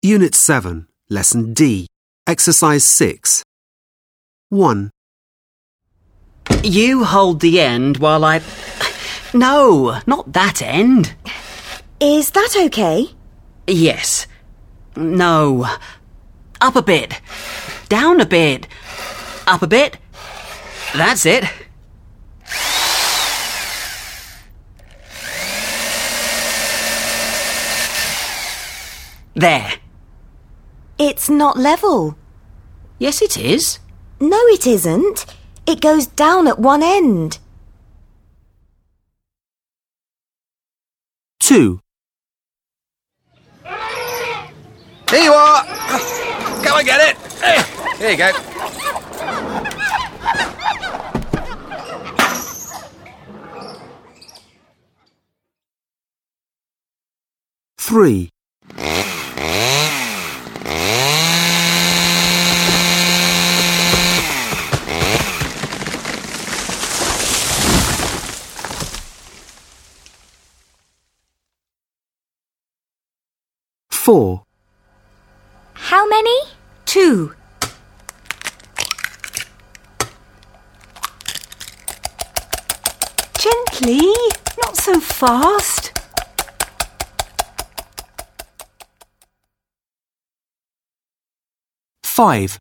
Unit 7, Lesson D, Exercise 6. 1. You hold the end while I... No, not that end. Is that okay? Yes. No. Up a bit. Down a bit. Up a bit. That's it. There. It's not level. Yes, it is. No, it isn't. It goes down at one end. 2. Here you are! Come and get it! Here you go. Three. 4. How many? 2. Gently, not so fast. 5.